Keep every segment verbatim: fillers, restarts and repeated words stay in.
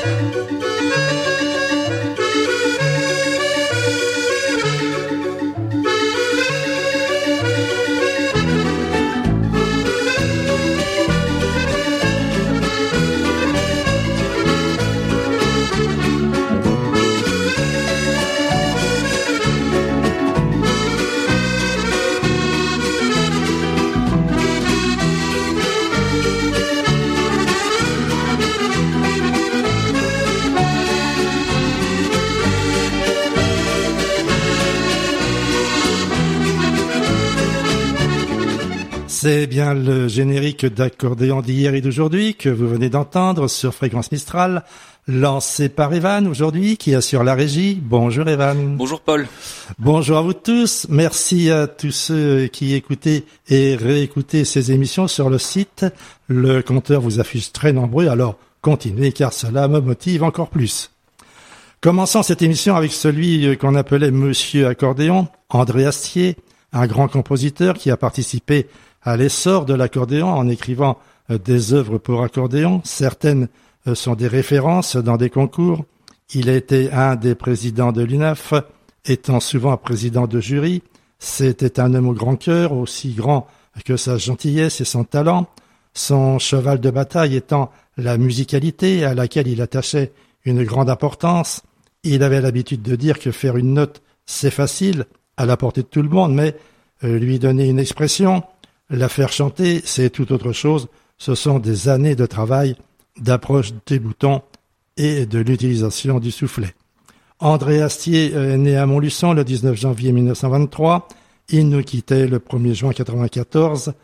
C'est bien le générique d'accordéon d'hier et d'aujourd'hui que vous venez d'entendre sur Fréquence Mistral, lancé par Evan aujourd'hui, qui assure la régie. Bonjour Evan. Bonjour Paul. Bonjour à vous tous. Merci à tous ceux qui écoutaient et réécoutaient ces émissions sur le site. Le compteur vous affiche très nombreux, alors continuez car cela me motive encore plus. Commençons cette émission avec celui qu'on appelait Monsieur Accordéon, André Astier, un grand compositeur qui a participé à l'essor de l'accordéon en écrivant des œuvres pour accordéon. Certaines sont des références dans des concours. Il a été un des présidents de l'U N A F, étant souvent président de jury. C'était un homme au grand cœur, aussi grand que sa gentillesse et son talent. Son cheval de bataille étant la musicalité à laquelle il attachait une grande importance. Il avait l'habitude de dire que faire une note, c'est facile, à la portée de tout le monde, mais lui donner une expression, la faire chanter, c'est tout autre chose. Ce sont des années de travail, d'approche des boutons et de l'utilisation du soufflet. André Astier est né à Montluçon le dix-neuf janvier mille neuf cent vingt-trois. Il nous quittait le premier juin quatre-vingt-quatorze.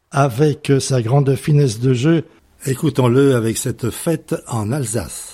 Avec sa grande finesse de jeu, écoutons-le avec cette fête en Alsace.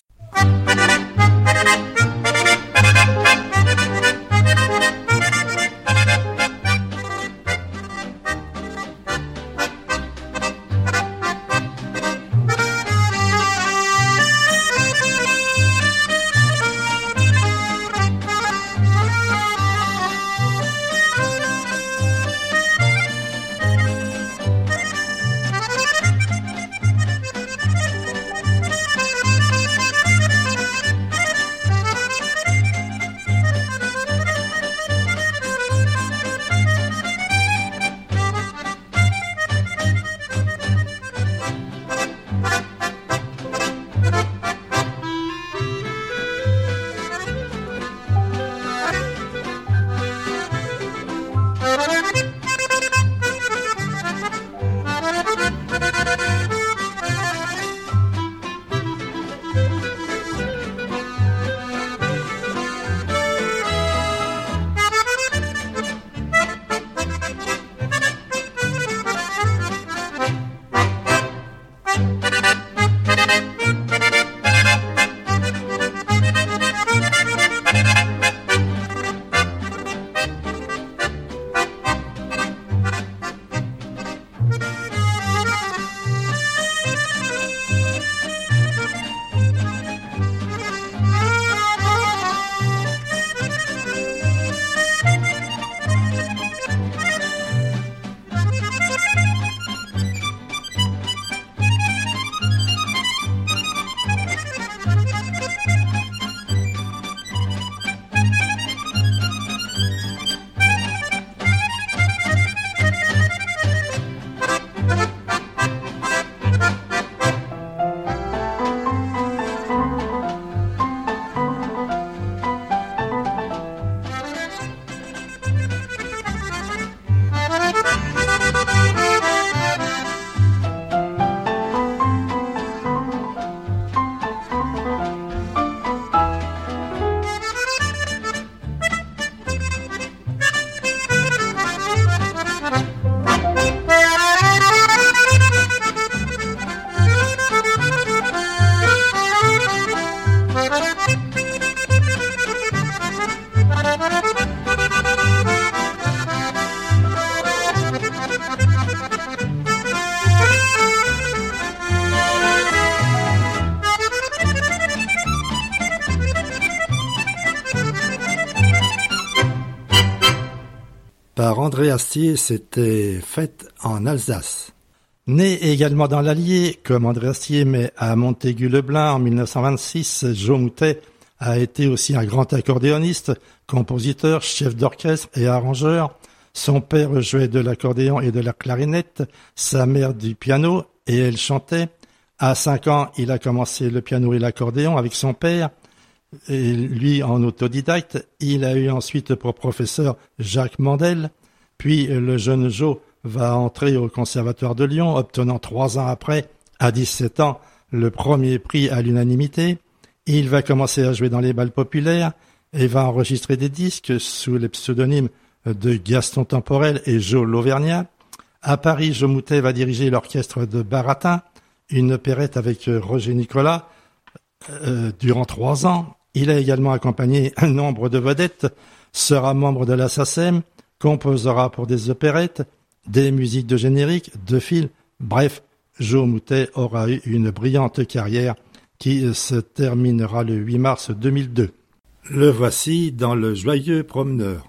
Par André Astier, c'était Fête en Alsace. Né également dans l'Allier, comme André Astier, mais à Montaigu-le-Blin en mille neuf cent vingt-six, Joe Moutet a été aussi un grand accordéoniste, compositeur, chef d'orchestre et arrangeur. Son père jouait de l'accordéon et de la clarinette, sa mère du piano, et elle chantait. À cinq ans, il a commencé le piano et l'accordéon avec son père, et lui en autodidacte. Il a eu ensuite pour professeur Jacques Mandel, puis le jeune Joe va entrer au Conservatoire de Lyon, obtenant trois ans après, à dix-sept ans, le premier prix à l'unanimité. Il va commencer à jouer dans les bals populaires et va enregistrer des disques sous les pseudonymes de Gaston Temporel et Joe l'Auvergnat. À Paris, Joe Moutet va diriger l'orchestre de Baratin, une opérette avec Roger Nicolas, euh, durant trois ans. Il a également accompagné un nombre de vedettes, sera membre de la S A C E M, composera pour des opérettes, des musiques de générique, de films. Bref, Joe Moutet aura eu une brillante carrière qui se terminera le huit mars deux mille deux. Le voici dans Le Joyeux Promeneur.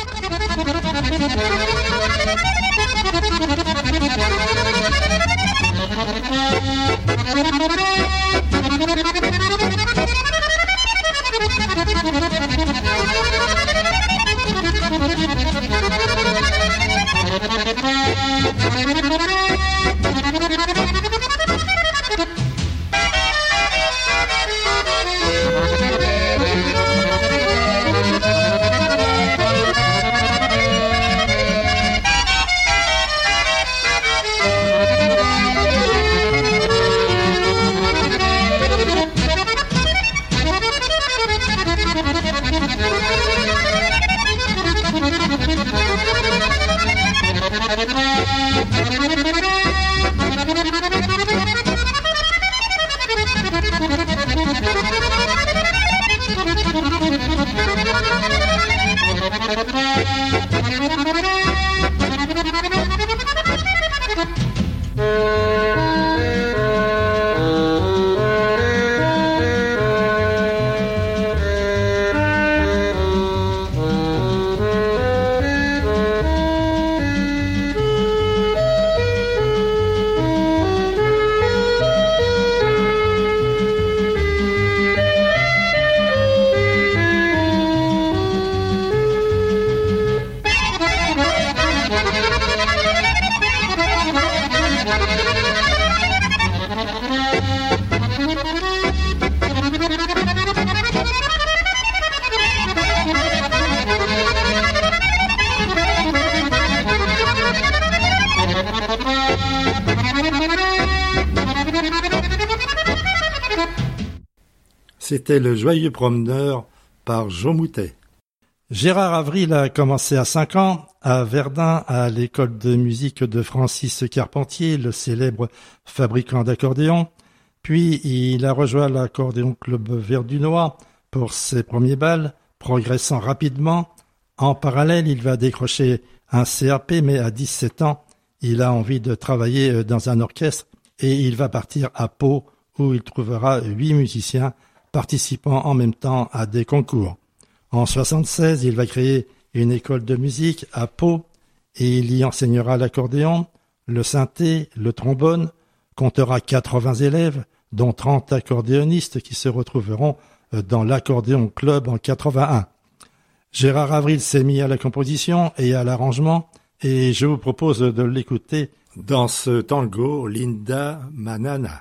C'était Le Joyeux Promeneur par Joe Moutet. Gérard Avril a commencé à cinq ans à Verdun, à l'école de musique de Francis Carpentier, le célèbre fabricant d'accordéons. Puis il a rejoint l'accordéon club verdunois pour ses premiers bals, progressant rapidement. En parallèle, il va décrocher un C A P, mais à dix-sept ans, il a envie de travailler dans un orchestre et il va partir à Pau où il trouvera huit musiciens participant en même temps à des concours. En soixante-seize, il va créer une école de musique à Pau et il y enseignera l'accordéon, le synthé, le trombone, comptera quatre-vingts élèves, dont trente accordéonistes qui se retrouveront dans l'accordéon club en quatre-vingt-un. Gérard Avril s'est mis à la composition et à l'arrangement et je vous propose de l'écouter dans ce tango Linda Manana.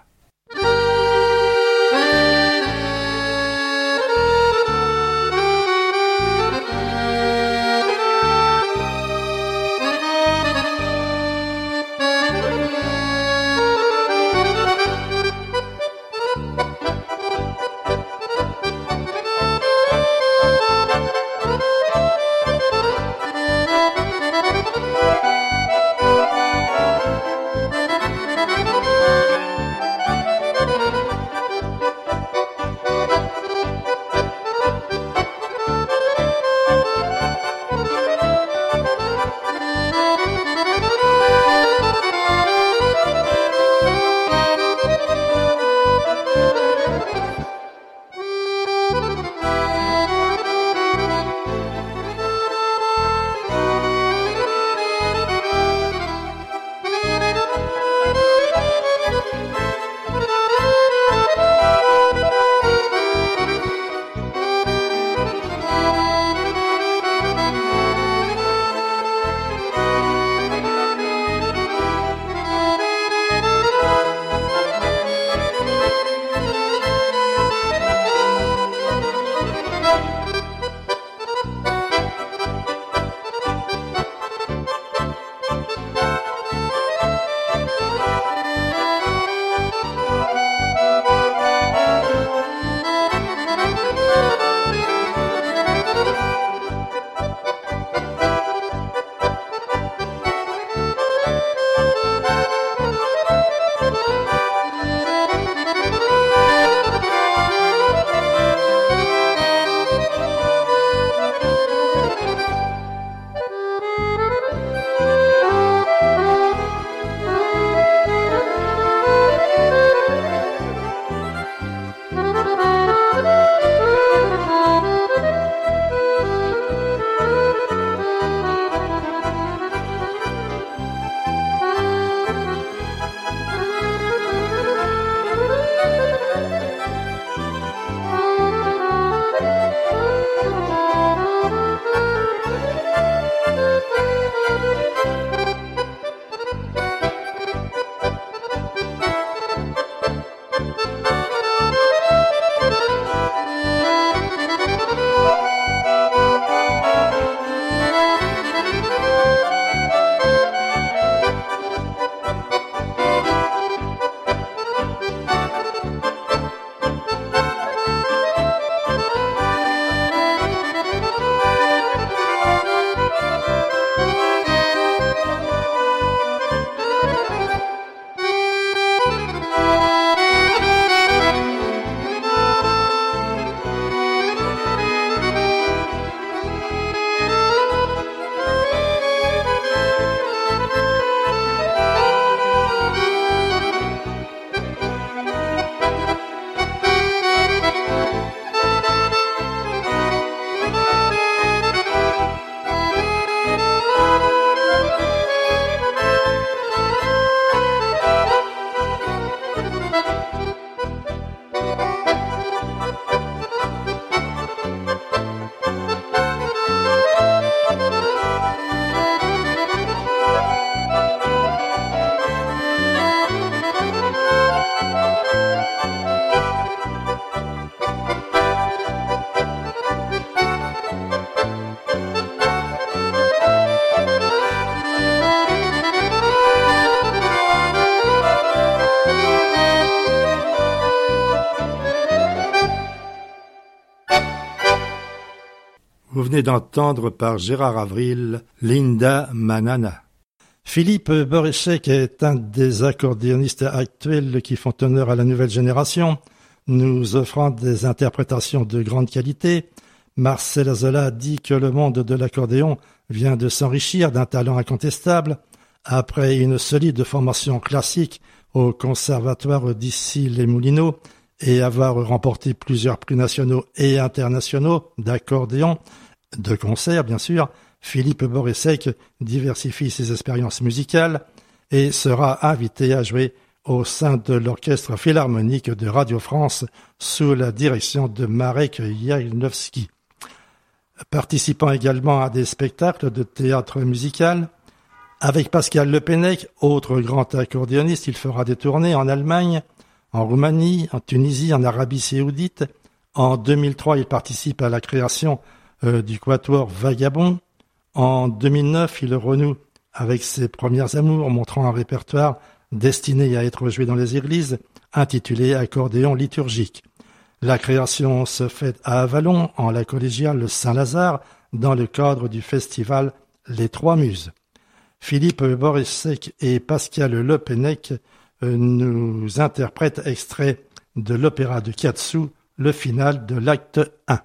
Vous venez d'entendre par Gérard Avril, Linda Manana. Philippe Boryszek est un des accordéonistes actuels qui font honneur à la nouvelle génération, nous offrant des interprétations de grande qualité. Marcel Azola dit que le monde de l'accordéon vient de s'enrichir d'un talent incontestable. Après une solide formation classique au conservatoire d'Issy-les-Moulineaux et avoir remporté plusieurs prix nationaux et internationaux d'accordéon, de concert bien sûr, Philippe Boryszek diversifie ses expériences musicales et sera invité à jouer au sein de l'Orchestre Philharmonique de Radio France sous la direction de Marek Janowski. Participant également à des spectacles de théâtre musical, avec Pascal Le Pennec, autre grand accordéoniste, il fera des tournées en Allemagne, en Roumanie, en Tunisie, en Arabie Saoudite. En deux mille trois, il participe à la création euh, du Quatuor Vagabond. En deux mille neuf, il renoue avec ses premières amours, montrant un répertoire destiné à être joué dans les églises, intitulé Accordéon liturgique. La création se fait à Avallon, en la collégiale Saint-Lazare, dans le cadre du festival Les Trois Muses. Philippe Boryszek et Pascal Le Pennec nous interprètent extrait de l'opéra de Kiatsu, le final de l'acte un.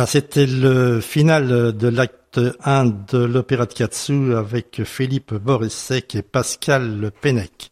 Voilà, c'était le final de l'acte un de l'opéra de Katsu avec Philippe Borissek et Pascal Pennec.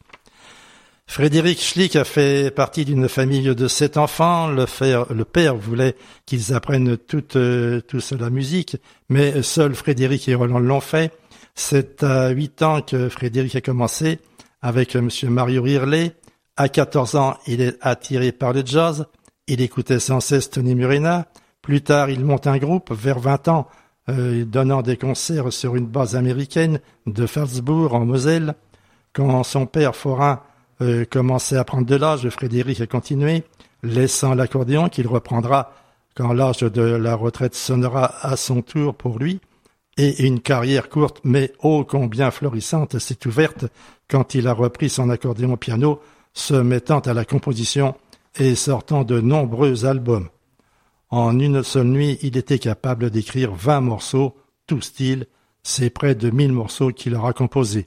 Frédéric Schlick a fait partie d'une famille de sept enfants. Le, fer, le père voulait qu'ils apprennent toute, euh, tous la musique, mais seuls Frédéric et Roland l'ont fait. C'est à huit ans que Frédéric a commencé avec monsieur Mario Rirley. À quatorze ans, il est attiré par le jazz. Il écoutait sans cesse Tony Murena. Plus tard, il monte un groupe, vers vingt ans, euh, donnant des concerts sur une base américaine de Salzbourg, en Moselle. Quand son père forain euh, commençait à prendre de l'âge, Frédéric a continué, laissant l'accordéon qu'il reprendra quand l'âge de la retraite sonnera à son tour pour lui. Et une carrière courte, mais ô combien florissante, s'est ouverte quand il a repris son accordéon piano, se mettant à la composition et sortant de nombreux albums. En une seule nuit, il était capable d'écrire vingt morceaux, tout style, c'est près de mille morceaux qu'il aura composés.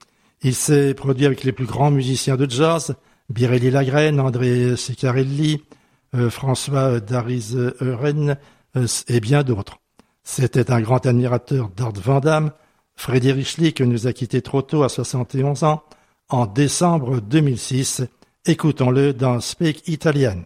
Il s'est produit avec les plus grands musiciens de jazz, Birelli Lagrène, André Ciccarelli, euh, François Darizeren euh, et bien d'autres. C'était un grand admirateur d'Art Van Damme. Frédéric Schlick nous a quittés trop tôt à soixante et onze ans, en décembre deux mille six. Écoutons-le dans Speak Italian.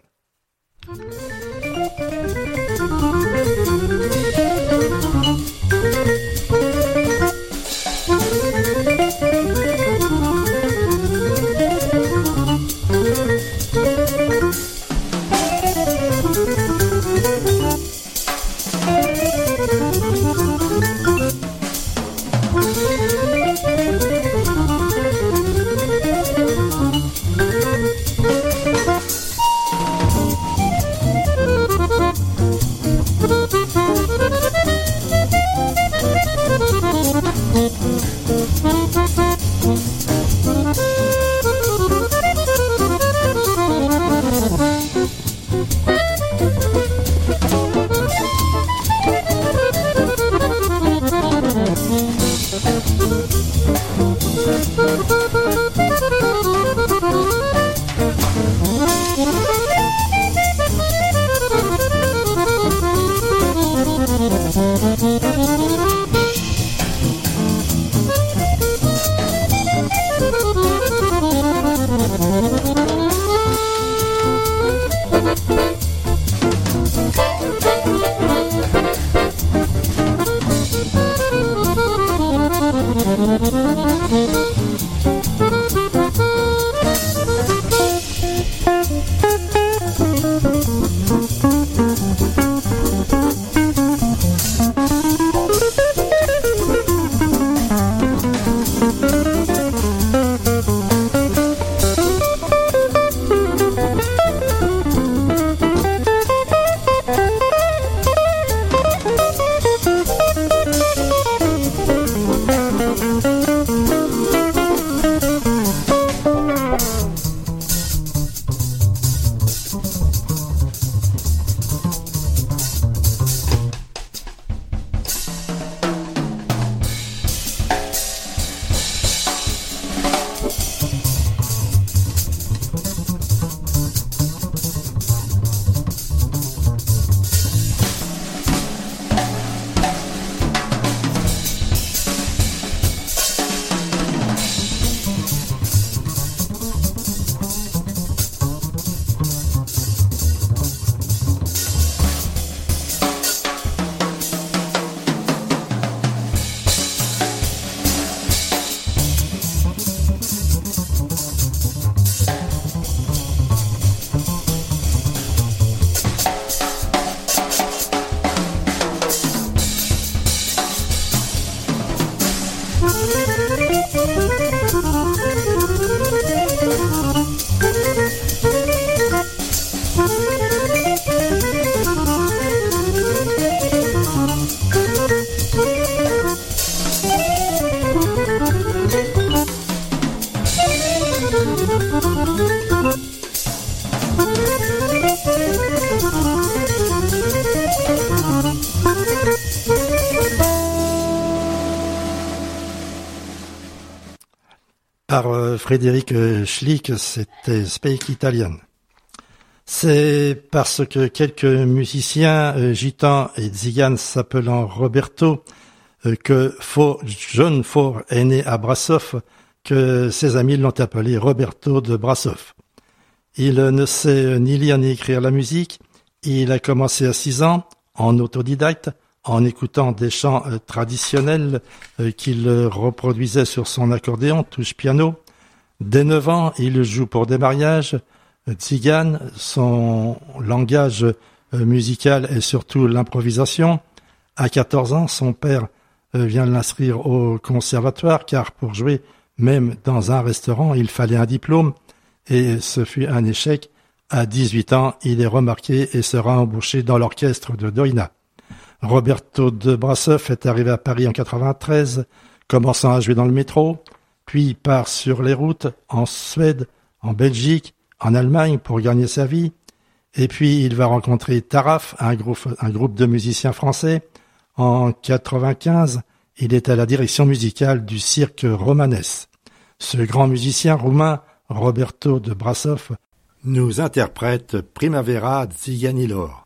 Par Frédéric Schlick, c'était Speak Italian. C'est parce que quelques musiciens euh, gitans et tziganes s'appelant Roberto, euh, que Faux, John Faure est né à Brassov, que ses amis l'ont appelé Roberto de Brassov. Il ne sait ni lire ni écrire la musique. Il a commencé à six ans, en autodidacte, en écoutant des chants euh, traditionnels euh, qu'il reproduisait sur son accordéon, touche-piano. Dès neuf ans, il joue pour des mariages tziganes. Son langage euh, musical est surtout l'improvisation. À quatorze ans, son père euh, vient l'inscrire au conservatoire, car pour jouer même dans un restaurant, il fallait un diplôme, et ce fut un échec. À dix-huit ans, il est remarqué et sera embauché dans l'orchestre de Doina. Roberto de Brassov est arrivé à Paris en quatre-vingt-treize, commençant à jouer dans le métro, puis part sur les routes en Suède, en Belgique, en Allemagne pour gagner sa vie. Et puis il va rencontrer Taraf, un groupe, un groupe de musiciens français. En quatre-vingt-quinze, il est à la direction musicale du cirque Romanès. Ce grand musicien roumain, Roberto de Brassov, nous interprète Primavera Țiganilor.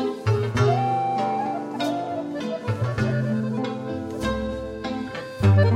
Thank you.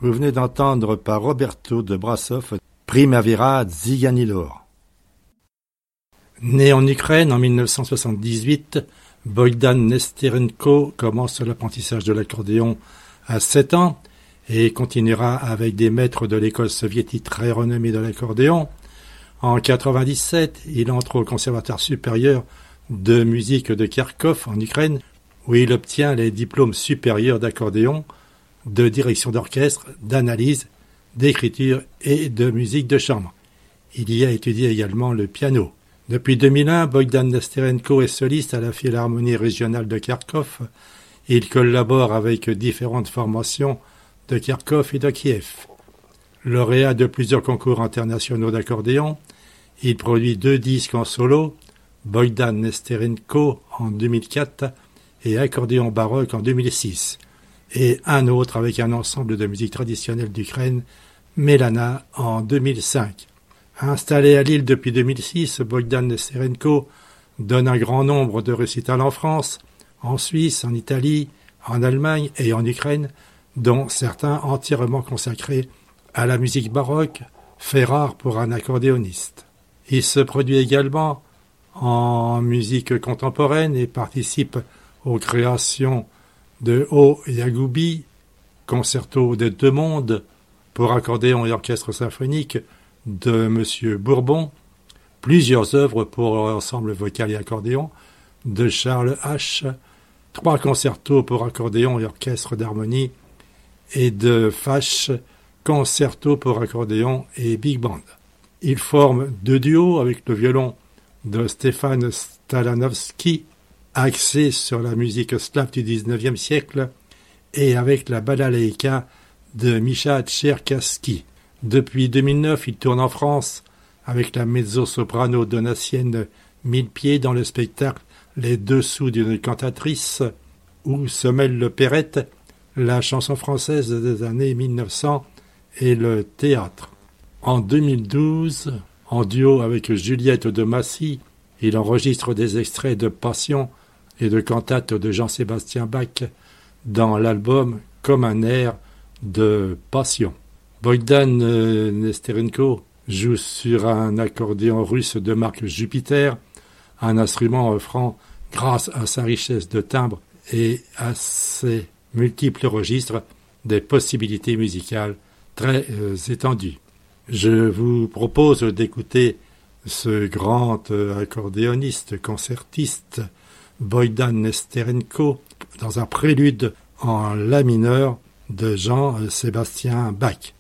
Vous venez d'entendre par Roberto de Brassov Primavera Zyganilor. Né en Ukraine en mille neuf cent soixante-dix-huit, Bogdan Nesterenko commence l'apprentissage de l'accordéon à sept ans et continuera avec des maîtres de l'école soviétique très renommée de l'accordéon. En quatre-vingt-dix-sept, il entre au Conservatoire supérieur de musique de Kharkov en Ukraine, où il obtient les diplômes supérieurs d'accordéon, de direction d'orchestre, d'analyse, d'écriture et de musique de chambre. Il y a étudié également le piano. Depuis deux mille un, Bogdan Nesterenko est soliste à la Philharmonie régionale de Kharkov. Il collabore avec différentes formations de Kharkov et de Kiev. Lauréat de plusieurs concours internationaux d'accordéon, il produit deux disques en solo, Bogdan Nesterenko en deux mille quatre et Accordéon baroque en deux mille six, et un autre avec un ensemble de musique traditionnelle d'Ukraine, Melana, en deux mille cinq. Installé à Lille depuis deux mille six, Bogdan Nesterenko donne un grand nombre de récitals en France, en Suisse, en Italie, en Allemagne et en Ukraine, dont certains entièrement consacrés à la musique baroque, fait rare pour un accordéoniste. Il se produit également en musique contemporaine et participe aux créations de O Yagoubi, concerto des deux mondes pour accordéon et orchestre symphonique de Monsieur Bourbon, plusieurs œuvres pour ensemble vocal et accordéon de Charles H, trois concertos pour accordéon et orchestre d'harmonie et de Fache, concerto pour accordéon et big band. Il forme deux duos avec le violon de Stéphane Stalanovski, axé sur la musique slave du dix-neuvième siècle, et avec la balalaïka de Misha Tcherkassky. Depuis deux mille neuf, il tourne en France avec la mezzo-soprano donatienne Millepieds dans le spectacle Les Dessous d'une cantatrice, où se mêlent l'opérette, la chanson française des années mille neuf cents et le théâtre. En deux mille douze, en duo avec Juliette de Massy, il enregistre des extraits de Passion et de cantates de Jean-Sébastien Bach dans l'album Comme un air de Passion. Bogdan Nesterenko joue sur un accordéon russe de marque Jupiter, un instrument offrant, grâce à sa richesse de timbre et à ses multiples registres, des possibilités musicales très euh, étendues. Je vous propose d'écouter ce grand euh, accordéoniste, concertiste, Bogdan Nesterenko, dans un prélude en la mineur de Jean-Sébastien Bach.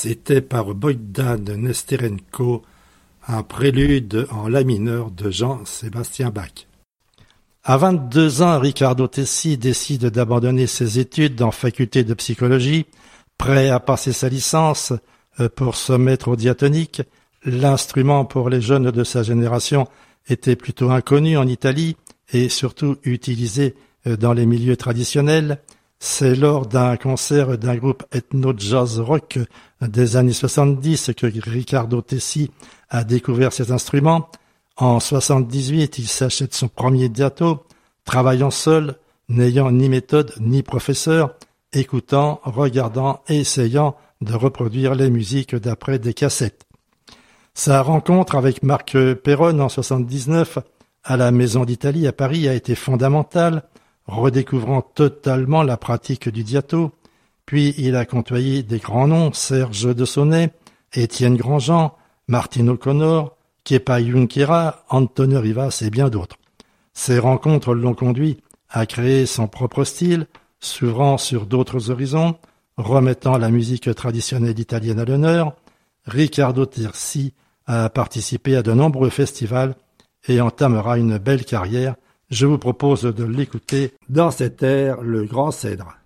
C'était par Bogdan Nesterenko, un prélude en la mineur de Jean-Sébastien Bach. À vingt-deux ans, Riccardo Tisci décide d'abandonner ses études en faculté de psychologie, prêt à passer sa licence pour se mettre au diatonique. L'instrument pour les jeunes de sa génération était plutôt inconnu en Italie et surtout utilisé dans les milieux traditionnels. C'est lors d'un concert d'un groupe ethno-jazz rock des années soixante-dix que Riccardo Tisci a découvert ces instruments. En soixante-dix-huit, il s'achète son premier diato, travaillant seul, n'ayant ni méthode ni professeur, écoutant, regardant et essayant de reproduire les musiques d'après des cassettes. Sa rencontre avec Marc Perrone en soixante-dix-neuf à la Maison d'Italie à Paris a été fondamentale, redécouvrant totalement la pratique du diato. Puis il a côtoyé des grands noms, Serge de Sonnet, Étienne Grandjean, Martine O'Connor, Kepa Junquera, Antonio Rivas et bien d'autres. Ces rencontres l'ont conduit à créer son propre style, s'ouvrant sur d'autres horizons, remettant la musique traditionnelle italienne à l'honneur. Riccardo Tisci a participé à de nombreux festivals et entamera une belle carrière. Je vous propose de l'écouter dans cet air, Le Grand Cèdre.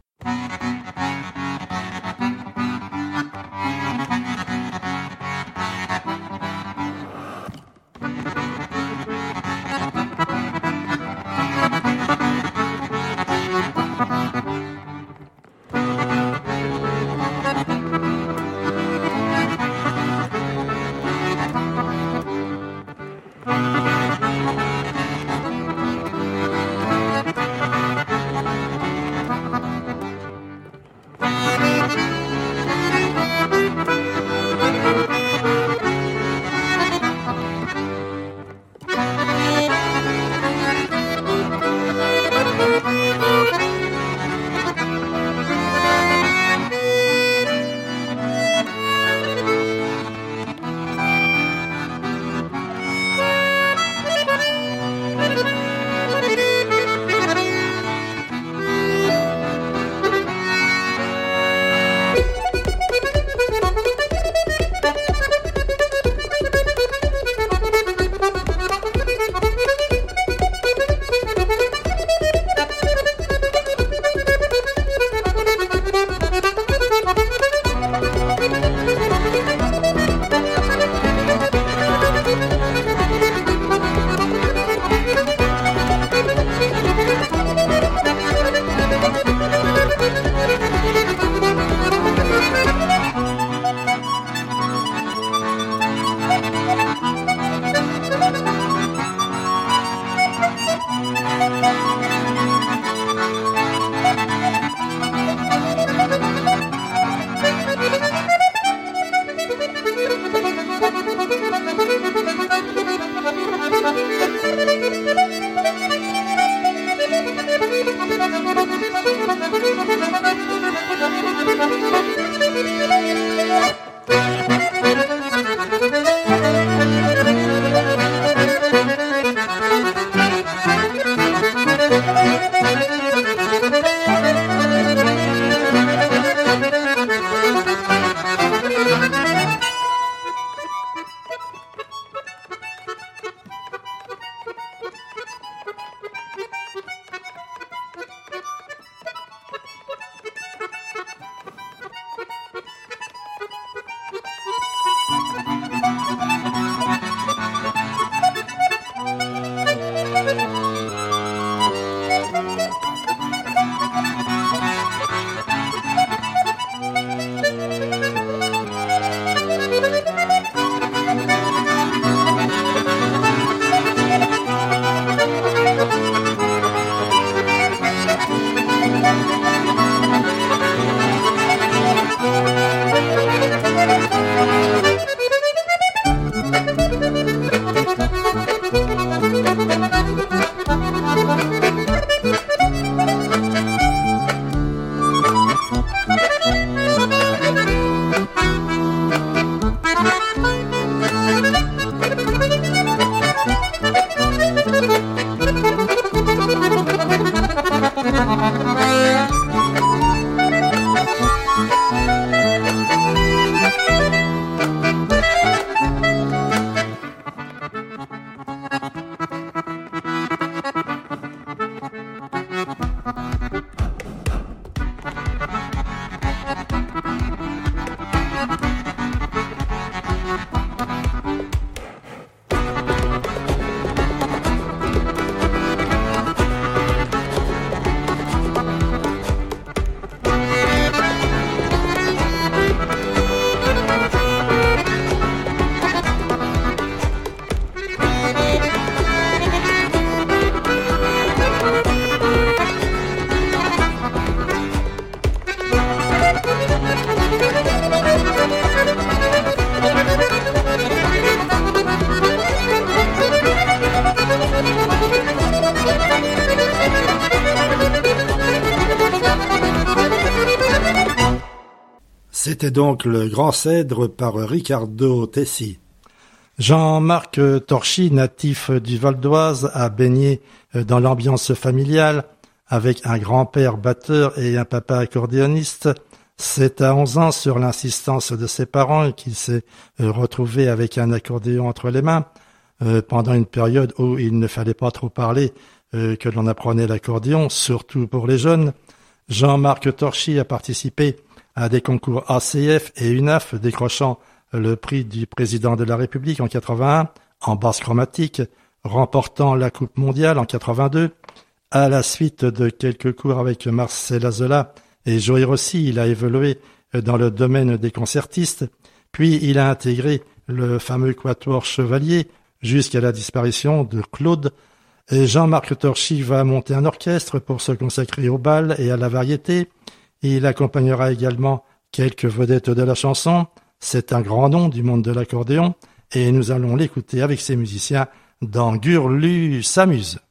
C'était donc Le Grand Cèdre par Riccardo Tessi. Jean-Marc Torchy, natif du Val d'Oise, a baigné dans l'ambiance familiale avec un grand-père batteur et un papa accordéoniste. C'est à onze ans, sur l'insistance de ses parents, qu'il s'est retrouvé avec un accordéon entre les mains, euh, pendant une période où il ne fallait pas trop parler euh, que l'on apprenait l'accordéon, surtout pour les jeunes. Jean-Marc Torchy a participé à des concours A C F et U N A F, décrochant le prix du président de la République en quatre-vingt-un, en basse chromatique, remportant la Coupe mondiale en quatre-vingt-deux. À la suite de quelques cours avec Marcel Azola et Joey Rossi, il a évolué dans le domaine des concertistes, puis il a intégré le fameux Quatuor Chevalier jusqu'à la disparition de Claude. Et Jean-Marc Torchy va monter un orchestre pour se consacrer au bal et à la variété. Il accompagnera également quelques vedettes de la chanson. C'est un grand nom du monde de l'accordéon et nous allons l'écouter avec ses musiciens dans Gurlu s'amuse.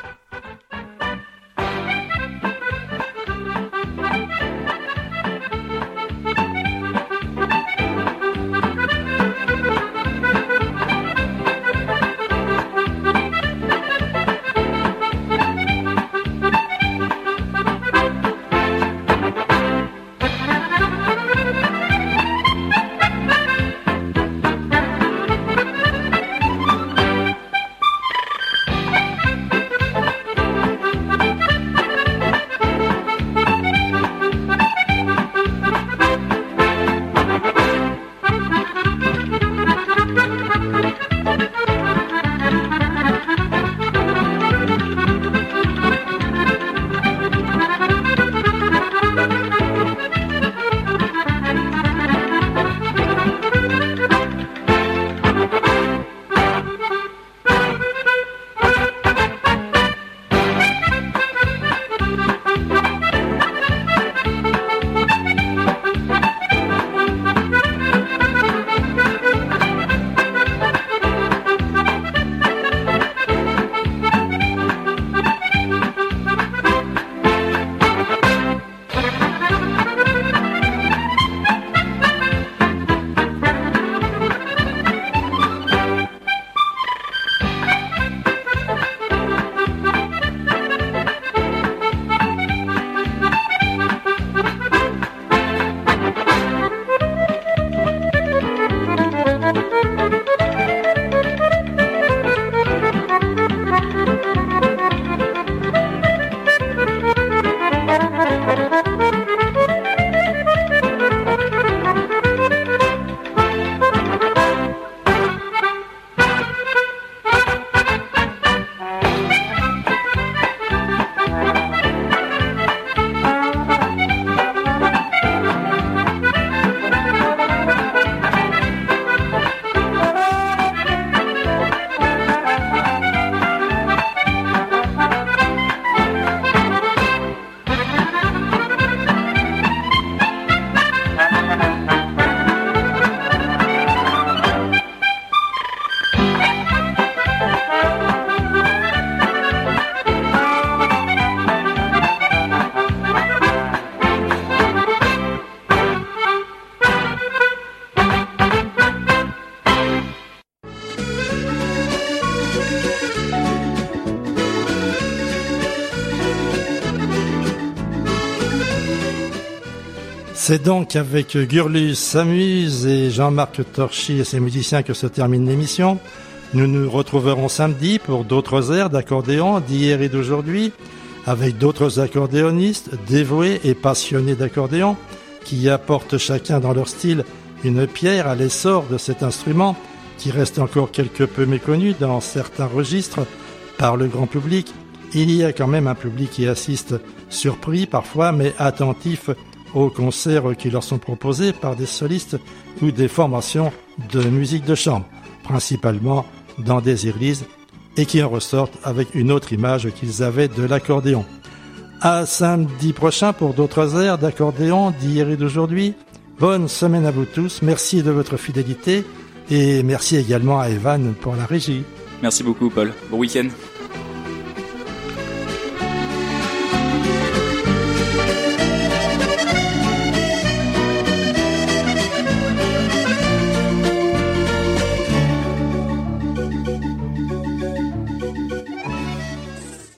C'est donc avec Gurlu s'amuse et Jean-Marc Torchy et ses musiciens que se termine l'émission. Nous nous retrouverons samedi pour d'autres airs d'accordéon d'hier et d'aujourd'hui, avec d'autres accordéonistes dévoués et passionnés d'accordéon qui apportent chacun dans leur style une pierre à l'essor de cet instrument qui reste encore quelque peu méconnu dans certains registres par le grand public. Il y a quand même un public qui assiste, surpris parfois, mais attentif aux concerts qui leur sont proposés par des solistes ou des formations de musique de chambre, principalement dans des églises, et qui en ressortent avec une autre image qu'ils avaient de l'accordéon. À samedi prochain pour d'autres airs d'accordéon d'hier et d'aujourd'hui. Bonne semaine à vous tous, merci de votre fidélité et merci également à Evan pour la régie. Merci beaucoup Paul, bon week-end.